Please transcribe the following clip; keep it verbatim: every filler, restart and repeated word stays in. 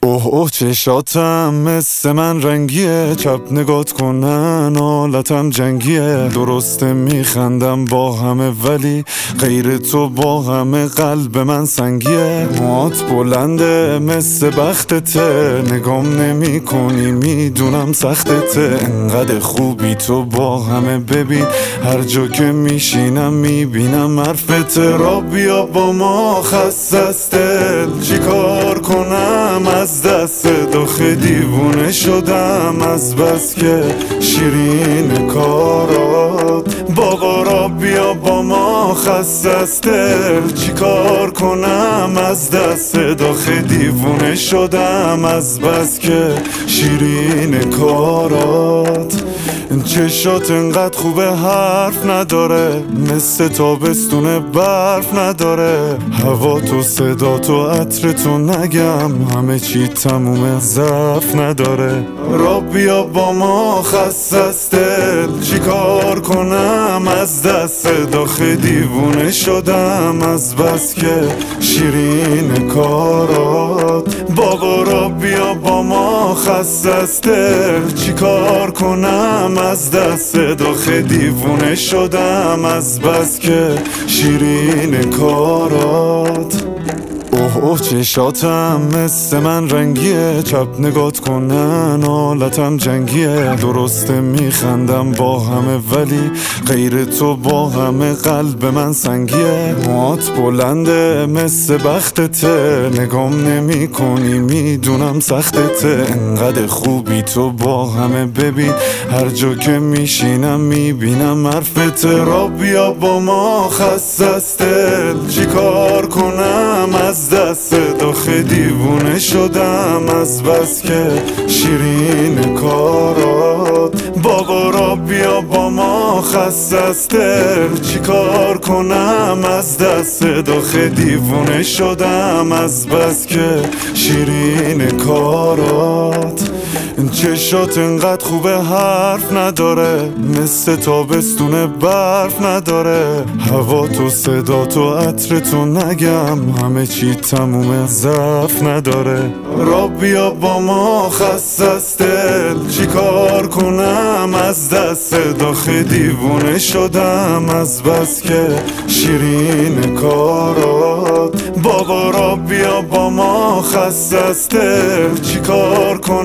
اوه اوه چشاتم مثل من رنگیه، چپ نگات کنن حالتم جنگیه. درسته میخندم با همه ولی غیر تو با همه قلب من سنگیه. موات بلنده مثل بختته، نگام نمی کنی میدونم سختته. انقدر خوبی تو با همه ببین، هر جا که میشینم میبینم حرفت. را بیا با ما خسته است دل، چی کار کنم از دست داخل دیوونه شدم از بس که شیرین کارات. بابا را بیا با ما خسته است دل، چی کار کنم از دست داخل دیوونه شدم از بس که شیرین کارات. چشات انقدر خوبه حرف نداره، مثل تابستون برف نداره. هوا تو صدا تو عطر تو نگم، همه چی تمومه ضعف نداره. را بیا با ما خسته است دل، چی کار کنم از دست داخل دیوونه شدم از بس که شیرین کارات. بابا را بیا با ما خسته است دل، چی کار کنم از دست داخل دیوونه شدم از بس که شیرین کارات. اوه اوه چشاتم مثل من رنگیه، چپ نگات کنن حالتم جنگیه. درسته میخندم با همه ولی غیر تو با همه قلب من سنگیه. موات بلنده مثل بختته، نگام نمی کنی میدونم سختته. انقدر خوبی تو با همه ببین، هر جا که میشینم میبینم حرفت. را بیا با ما خسته است دل، چی کار کنم از دست داخل دیوونه شدم از بس که شیرین کارات. بابا را بیا با ما خسته است دل، چی کار کنم از دست داخل دیوونه شدم از بس که شیرین کارات. چشات انقدر خوبه حرف نداره، مثل تابستون برف نداره. هوا تو صدا تو عطر تو نگم، همه چی تمومه ضعف نداره. را بیا با ما خسته است دل، چی کار کنم از دست داخل دیوونه شدم از بس که شیرین کارات. بابا را بیا با ما خسته است دل، چی کار کنم